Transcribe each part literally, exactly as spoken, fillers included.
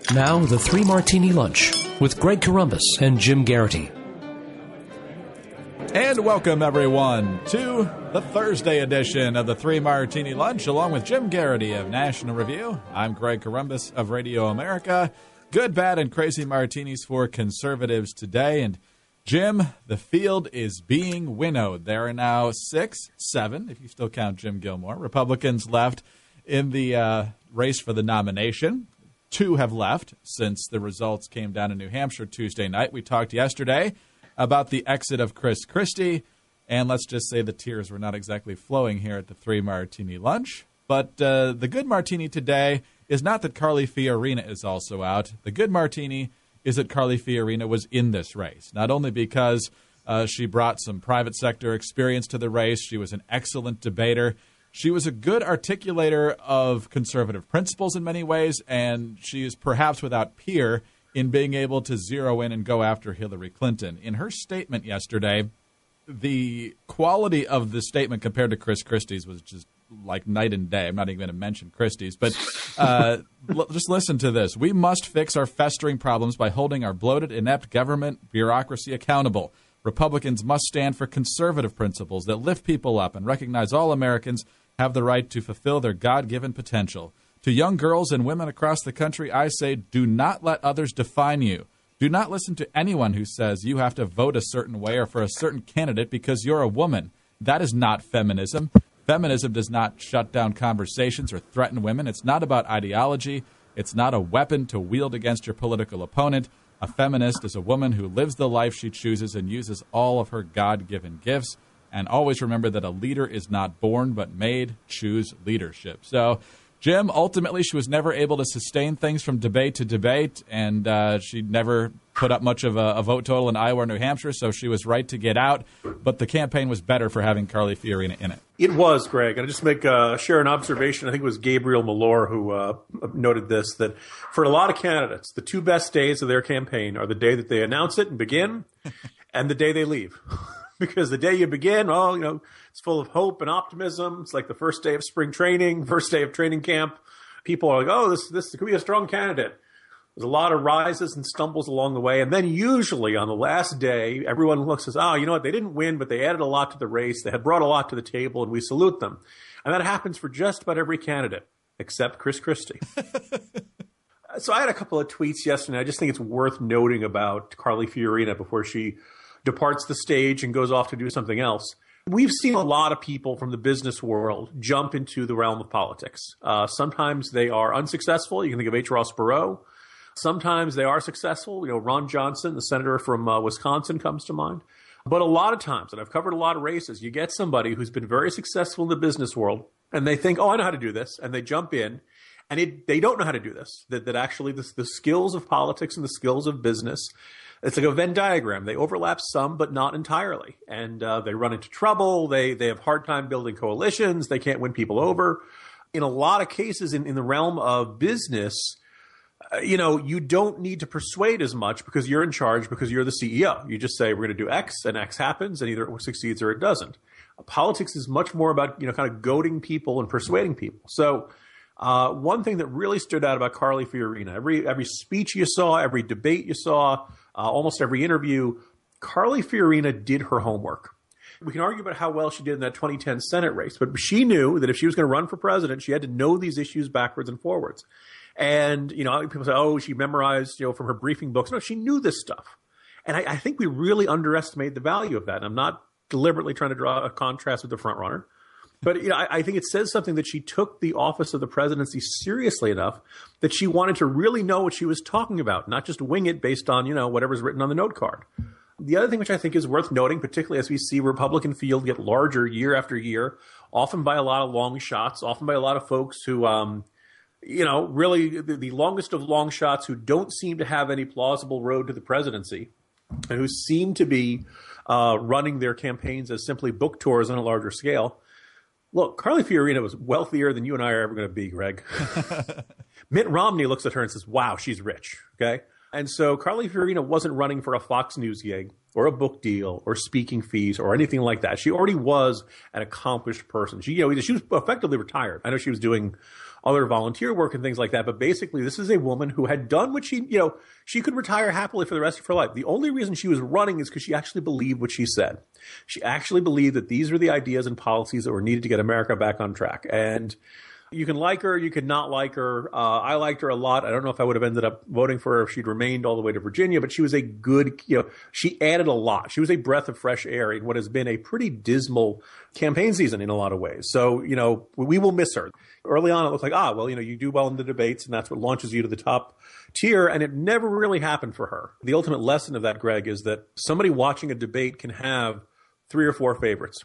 Now, the Three Martini Lunch with Greg Corombos and Jim Garrity. And welcome, everyone, to the Thursday edition of the Three Martini Lunch, along with Jim Garrity of National Review. I'm Greg Corombos of Radio America. Good, bad, and crazy martinis for conservatives today. And Jim, the field is being winnowed. There are now six, seven, if you still count Jim Gilmore, Republicans left in the uh, race for the nomination. Two have left since the results came down in New Hampshire Tuesday night. We talked yesterday about the exit of Chris Christie, and let's just say the tears were not exactly flowing here at the Three Martini Lunch. But uh, the good martini today is not that Carly Fiorina is also out. The good martini is that Carly Fiorina was in this race, not only because uh, she brought some private sector experience to the race, she was an excellent debater, she was a good articulator of conservative principles in many ways, and she is perhaps without peer in being able to zero in and go after Hillary Clinton. In her statement yesterday, the quality of the statement compared to Chris Christie's was just like night and day. I'm not even going to mention Christie's, but uh, l- just listen to this. We must fix our festering problems by holding our bloated, inept government bureaucracy accountable. Republicans must stand for conservative principles that lift people up and recognize all Americans have the right to fulfill their God-given potential. To young girls and women across the country, I say, do not let others define you. Do not listen to anyone who says you have to vote a certain way or for a certain candidate because you're a woman. That is not feminism. Feminism does not shut down conversations or threaten women. It's not about ideology. It's not a weapon to wield against your political opponent. A feminist is a woman who lives the life she chooses and uses all of her God-given gifts. And always remember that a leader is not born but made. Choose leadership. So, Jim, ultimately she was never able to sustain things from debate to debate, and uh, she never put up much of a, a vote total in Iowa or New Hampshire, so she was right to get out. But the campaign was better for having Carly Fiorina in it. It was, Greg. And I just make uh, share an observation. I think it was Gabriel Malor who uh, noted this, that for a lot of candidates, the two best days of their campaign are the day that they announce it and begin and the day they leave. Because the day you begin, oh, you know, it's full of hope and optimism. It's like the first day of spring training, first day of training camp. People are like, oh, this this could be a strong candidate. There's a lot of rises and stumbles along the way. And then usually on the last day, everyone looks and says, oh, you know what, they didn't win, but they added a lot to the race. They had brought a lot to the table, and we salute them. And that happens for just about every candidate, except Chris Christie. So I had a couple of tweets yesterday. I just think it's worth noting about Carly Fiorina before she departs the stage and goes off to do something else. We've seen a lot of people from the business world jump into the realm of politics. Uh, sometimes they are unsuccessful. You can think of H. Ross Perot. Sometimes they are successful. You know, Ron Johnson, the senator from uh, Wisconsin, comes to mind. But a lot of times, and I've covered a lot of races, you get somebody who's been very successful in the business world, and they think, oh, I know how to do this, and they jump in, and it, they don't know how to do this, that, that actually the, the skills of politics and the skills of business, it's like a Venn diagram. They overlap some, but not entirely. And uh, they run into trouble. They they have a hard time building coalitions. They can't win people over. In a lot of cases in, in the realm of business, uh, you know, you don't need to persuade as much because you're in charge, because you're the C E O. You just say, we're going to do X, and X happens, and either it succeeds or it doesn't. Uh, politics is much more about, you know, kind of goading people and persuading people. So uh, one thing that really stood out about Carly Fiorina, every every speech you saw, every debate you saw, Uh, almost every interview, Carly Fiorina did her homework. We can argue about how well she did in that twenty ten Senate race, but she knew that if she was going to run for president, she had to know these issues backwards and forwards. And, you know, people say, oh, she memorized, you know, from her briefing books. No, she knew this stuff. And I, I think we really underestimate the value of that. And I'm not deliberately trying to draw a contrast with the front runner. But, you know, I, I think it says something that she took the office of the presidency seriously enough that she wanted to really know what she was talking about, not just wing it based on, you know, whatever's written on the note card. The other thing which I think is worth noting, particularly as we see Republican field get larger year after year, often by a lot of long shots, often by a lot of folks who, um, you know, really the, the longest of long shots who don't seem to have any plausible road to the presidency and who seem to be uh, running their campaigns as simply book tours on a larger scale. Look, Carly Fiorina was wealthier than you and I are ever going to be, Greg. Mitt Romney looks at her and says, wow, she's rich, okay? And so Carly Fiorina wasn't running for a Fox News gig or a book deal or speaking fees or anything like that. She already was an accomplished person. She, you know, she was effectively retired. I know she was doing other volunteer work and things like that. But basically, this is a woman who had done what she, you know, she could retire happily for the rest of her life. The only reason she was running is because she actually believed what she said. She actually believed that these were the ideas and policies that were needed to get America back on track. And you can like her, you can not like her. Uh, I liked her a lot. I don't know if I would have ended up voting for her if she'd remained all the way to Virginia, but she was a good, you know, she added a lot. She was a breath of fresh air in what has been a pretty dismal campaign season in a lot of ways. So, you know, we will miss her. Early on, it looked like, ah, well, you know, you do well in the debates, and that's what launches you to the top tier, and it never really happened for her. The ultimate lesson of that, Greg, is that somebody watching a debate can have three or four favorites.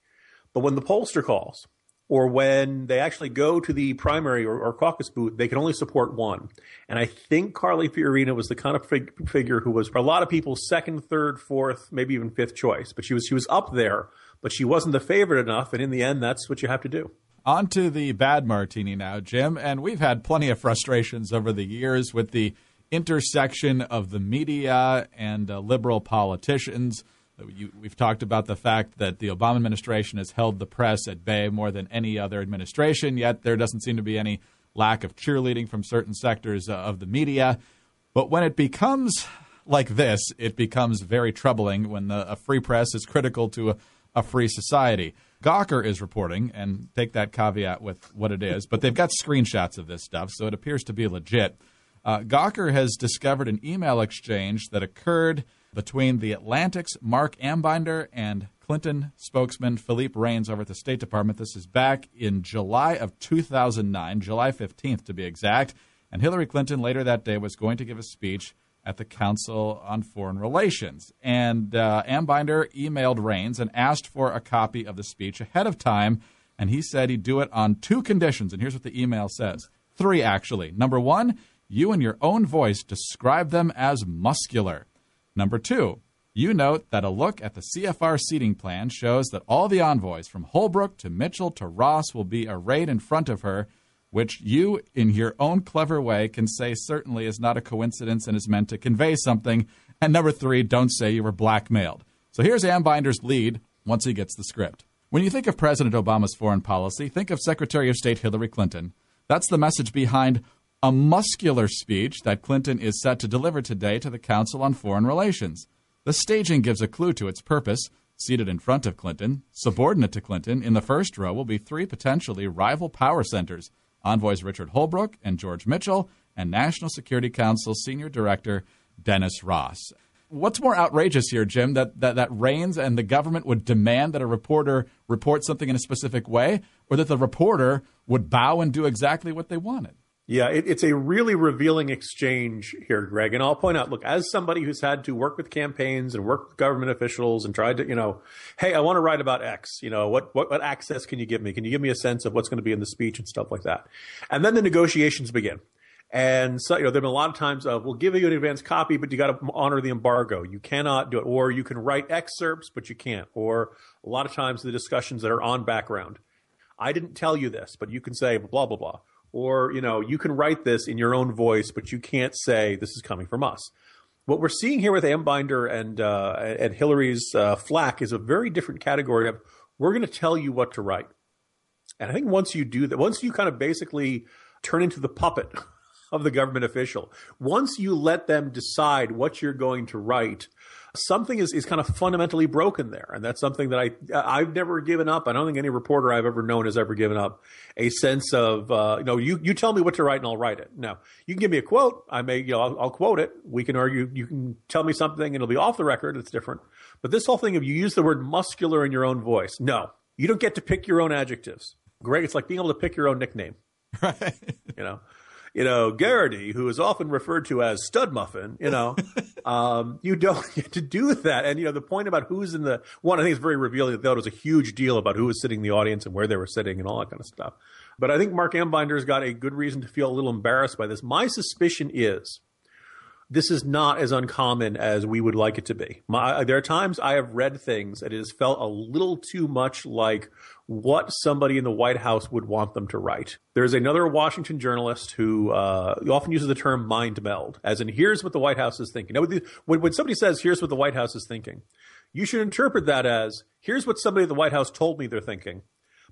But when the pollster calls, or when they actually go to the primary or, or caucus booth, they can only support one. And I think Carly Fiorina was the kind of fig- figure who was, for a lot of people, second, third, fourth, maybe even fifth choice. But she was she was up there, but she wasn't the favorite enough. And in the end, that's what you have to do. On to the bad martini now, Jim. And we've had plenty of frustrations over the years with the intersection of the media and uh, liberal politicians. You, we've talked about the fact that the Obama administration has held the press at bay more than any other administration, yet there doesn't seem to be any lack of cheerleading from certain sectors uh, of the media. But when it becomes like this, it becomes very troubling when the, a free press is critical to a, a free society. Gawker is reporting, and take that caveat with what it is, but they've got screenshots of this stuff, so it appears to be legit. Uh, Gawker has discovered an email exchange that occurred between the Atlantic's Mark Ambinder and Clinton spokesman Philippe Reines over at the State Department. This is back in July of two thousand nine, July fifteenth to be exact. And Hillary Clinton later that day was going to give a speech at the Council on Foreign Relations. And uh, Ambinder emailed Reines and asked for a copy of the speech ahead of time. And he said he'd do it on two conditions. And here's what the email says. Three, actually. Number one, you in your own voice describe them as muscular. Number two, you note that a look at the C F R seating plan shows that all the envoys from Holbrooke to Mitchell to Ross will be arrayed in front of her, which you, in your own clever way, can say certainly is not a coincidence and is meant to convey something. And number three, don't say you were blackmailed. So here's Ambinder's lead once he gets the script. When you think of President Obama's foreign policy, think of Secretary of State Hillary Clinton. That's the message behind a muscular speech that Clinton is set to deliver today to the Council on Foreign Relations. The staging gives a clue to its purpose. Seated in front of Clinton, subordinate to Clinton, in the first row will be three potentially rival power centers, envoys Richard Holbrooke and George Mitchell, and National Security Council Senior Director Dennis Ross. What's more outrageous here, Jim, that, that, that Reines and the government would demand that a reporter report something in a specific way, or that the reporter would bow and do exactly what they wanted? Yeah, it, it's a really revealing exchange here, Greg. And I'll point out, look, as somebody who's had to work with campaigns and work with government officials and tried to, you know, hey, I want to write about X. You know, what, what, what access can you give me? Can you give me a sense of what's going to be in the speech and stuff like that? And then the negotiations begin. And so, you know, there have been a lot of times of, we'll give you an advance copy, but you got to honor the embargo. You cannot do it. Or you can write excerpts, but you can't. Or a lot of times the discussions that are on background. I didn't tell you this, but you can say blah, blah, blah. Or, you know, you can write this in your own voice, but you can't say this is coming from us. What we're seeing here with Ambinder and uh, and Hillary's uh, flack is a very different category of, we're going to tell you what to write. And I think once you do that, once you kind of basically turn into the puppet of the government official, once you let them decide what you're going to write, something is, is kind of fundamentally broken there. And that's something that I, I've never given up. I don't think any reporter I've ever known has ever given up a sense of, uh, you know, you, you tell me what to write and I'll write it. Now, you can give me a quote. I may, you know, I'll, I'll quote it. We can argue. You can tell me something and it'll be off the record. It's different. But this whole thing of you use the word muscular in your own voice. No, you don't get to pick your own adjectives. Greg, it's like being able to pick your own nickname. Right. You know? You know, Garrity, who is often referred to as Stud Muffin, you know, um, you don't get to do that. And, you know, the point about who's in the one, I think it's very revealing that there was a huge deal about who was sitting in the audience and where they were sitting and all that kind of stuff. But I think Mark Ambinder's got a good reason to feel a little embarrassed by this. My suspicion is this is not as uncommon as we would like it to be. My, there are times I have read things that it has felt a little too much like what somebody in the White House would want them to write. There's another Washington journalist who uh, often uses the term mind meld, as in here's what the White House is thinking. Now, when, when somebody says here's what the White House is thinking, you should interpret that as here's what somebody at the White House told me they're thinking.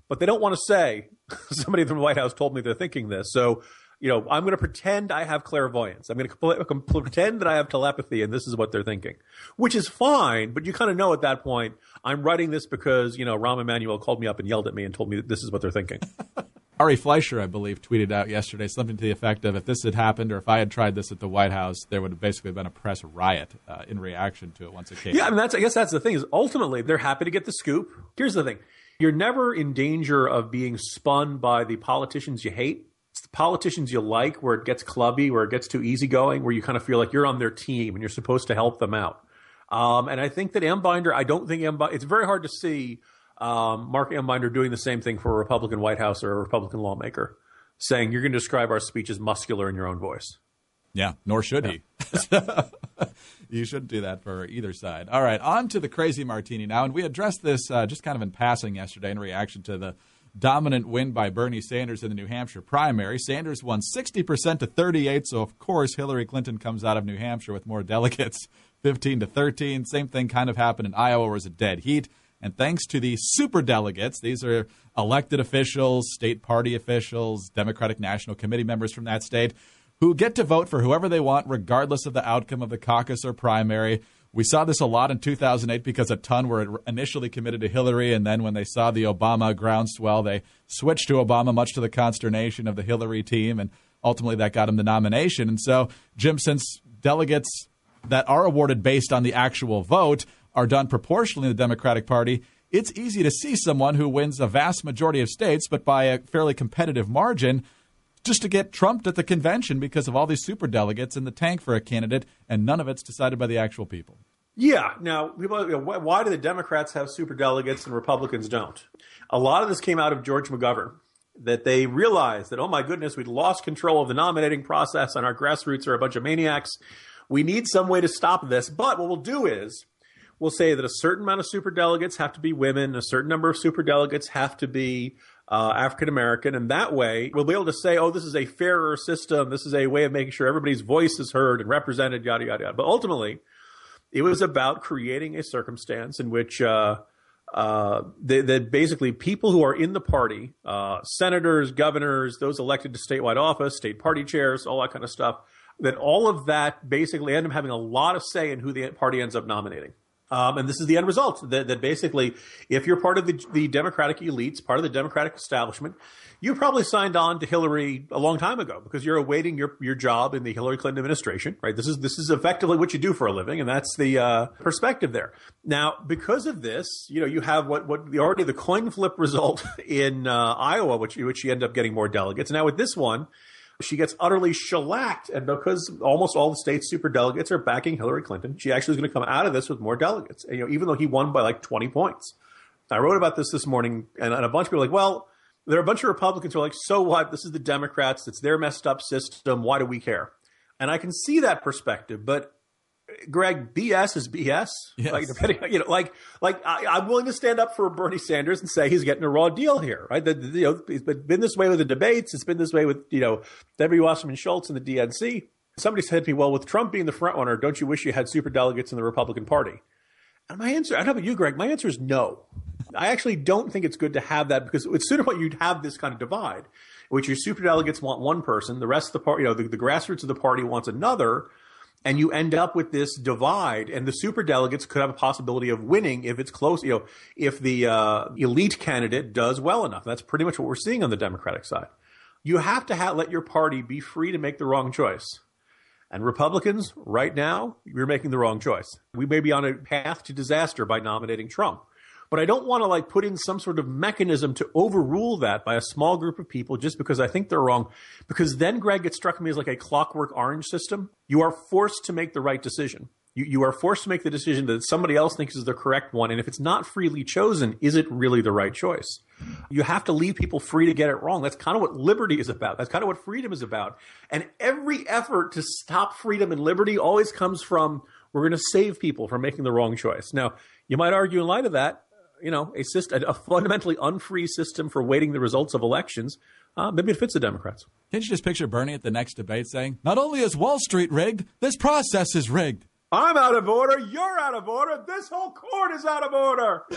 but they don't want to say somebody from the White House told me they're thinking this. So, you know, I'm going to pretend I have clairvoyance. I'm going to compl- compl- pretend that I have telepathy, and this is what they're thinking, which is fine. But you kind of know at that point, I'm writing this because, you know, Rahm Emanuel called me up and yelled at me and told me that this is what they're thinking. Ari Fleischer, I believe, tweeted out yesterday something to the effect of, if this had happened or if I had tried this at the White House, there would have basically been a press riot uh, in reaction to it once it came Yeah, out. I mean, that's, I guess that's the thing, is ultimately they're happy to get the scoop. Here's the thing. You're never in danger of being spun by the politicians you hate. It's the politicians you like, where it gets clubby, where it gets too easygoing, where you kind of feel like you're on their team and you're supposed to help them out. Um, and I think that Ambinder, I don't think Ambinder, it's very hard to see um, Mark Ambinder doing the same thing for a Republican White House or a Republican lawmaker, saying you're going to describe our speech as muscular in your own voice. Yeah, nor should he. Yeah. You shouldn't do that for either side. All right, on to the crazy martini now. And we addressed this uh, just kind of in passing yesterday in reaction to the dominant win by Bernie Sanders in the New Hampshire primary. Sanders won sixty percent to thirty-eight, so of course Hillary Clinton comes out of New Hampshire with more delegates, fifteen to thirteen. Same thing kind of happened in Iowa, where it was a dead heat. And thanks to the superdelegates, these are elected officials, state party officials, Democratic National Committee members from that state, who get to vote for whoever they want, regardless of the outcome of the caucus or primary. We saw this a lot in two thousand eight because a ton were initially committed to Hillary, and then when they saw the Obama groundswell, they switched to Obama, much to the consternation of the Hillary team, and ultimately that got him the nomination. And so, Jim, since delegates that are awarded based on the actual vote are done proportionally in the Democratic Party, it's easy to see someone who wins a vast majority of states, but by a fairly competitive margin, just to get trumped at the convention because of all these superdelegates in the tank for a candidate, and none of it's decided by the actual people. Yeah. Now, people, you know, why do the Democrats have superdelegates and Republicans don't? A lot of this came out of George McGovern, that they realized that, oh, my goodness, we'd lost control of the nominating process and our grassroots are a bunch of maniacs. We need some way to stop this. But what we'll do is we'll say that a certain amount of superdelegates have to be women, a certain number of superdelegates have to be uh, African-American, and that way we'll be able to say, oh, this is a fairer system, this is a way of making sure everybody's voice is heard and represented, yada, yada, yada. But ultimately, it was about creating a circumstance in which uh, uh, that, that basically people who are in the party, uh, senators, governors, those elected to statewide office, state party chairs, all that kind of stuff, that all of that basically end up having a lot of say in who the party ends up nominating. Um, and this is the end result, that, that basically, if you're part of the, the Democratic elites, part of the Democratic establishment, you probably signed on to Hillary a long time ago because you're awaiting your, your job in the Hillary Clinton administration, right? This is this is effectively what you do for a living, and that's the uh, perspective there. Now, because of this, you know, you have what what the, already the coin flip result in uh, Iowa, which which you end up getting more delegates. Now with this one, she gets utterly shellacked, and because almost all the state's superdelegates are backing Hillary Clinton, she actually is going to come out of this with more delegates. And, you know, even though he won by like twenty points. I wrote about this this morning, and, and a bunch of people are like, well, there are a bunch of Republicans who are like, so what? This is the Democrats. It's their messed up system. Why do we care? And I can see that perspective, but Greg, B S is B S. Yes. Like, depending, you know, like, like I, I'm willing to stand up for Bernie Sanders and say he's getting a raw deal here, right? The, the, you know, it's been this way with the debates. It's been this way with, you know, W. Wasserman Schultz and the D N C. Somebody said to me, well, with Trump being the front runner, don't you wish you had superdelegates in the Republican Party? And my answer, I don't know about you, Greg, my answer is no. I actually don't think it's good to have that, because it's sooner or later you'd have this kind of divide, in which your superdelegates want one person, the rest of the party, you know, the, the grassroots of the party wants another, and you end up with this divide. And the superdelegates could have a possibility of winning if it's close, you know, if the uh, elite candidate does well enough. That's pretty much what we're seeing on the Democratic side. You have to ha- let your party be free to make the wrong choice. And Republicans, right now, you're making the wrong choice. We may be on a path to disaster by nominating Trump. But I don't want to like put in some sort of mechanism to overrule that by a small group of people just because I think they're wrong. Because then, Greg, it struck me as like a Clockwork Orange system. You are forced to make the right decision. You, you are forced to make the decision that somebody else thinks is the correct one. And if it's not freely chosen, is it really the right choice? You have to leave people free to get it wrong. That's kind of what liberty is about. That's kind of what freedom is about. And every effort to stop freedom and liberty always comes from, we're going to save people from making the wrong choice. Now, you might argue in light of that, you know, a system, a fundamentally unfree system for weighting the results of elections, uh, maybe it fits the Democrats. Can't you just picture Bernie at the next debate saying, not only is Wall Street rigged, this process is rigged. I'm out of order. You're out of order. This whole court is out of order.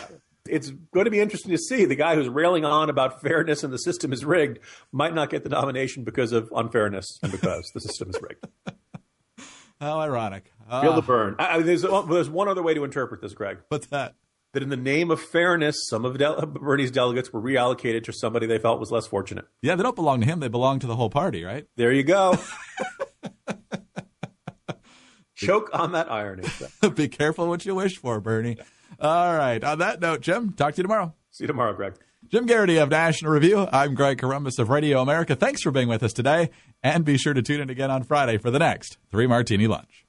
it's going to be interesting to see. The guy who's railing on about fairness and the system is rigged might not get the nomination because of unfairness and because the system is rigged. How ironic. Uh, Feel the burn. I, I, there's, there's one other way to interpret this, Greg. What's that? That in the name of fairness, some of Del- Bernie's delegates were reallocated to somebody they felt was less fortunate. Yeah, they don't belong to him. They belong to the whole party, right? There you go. Choke on that irony. Be careful what you wish for, Bernie. All right. On that note, Jim, talk to you tomorrow. See you tomorrow, Greg. Jim Garrity of National Review. I'm Greg Corombos of Radio America. Thanks for being with us today. And be sure to tune in again on Friday for the next Three Martini Lunch.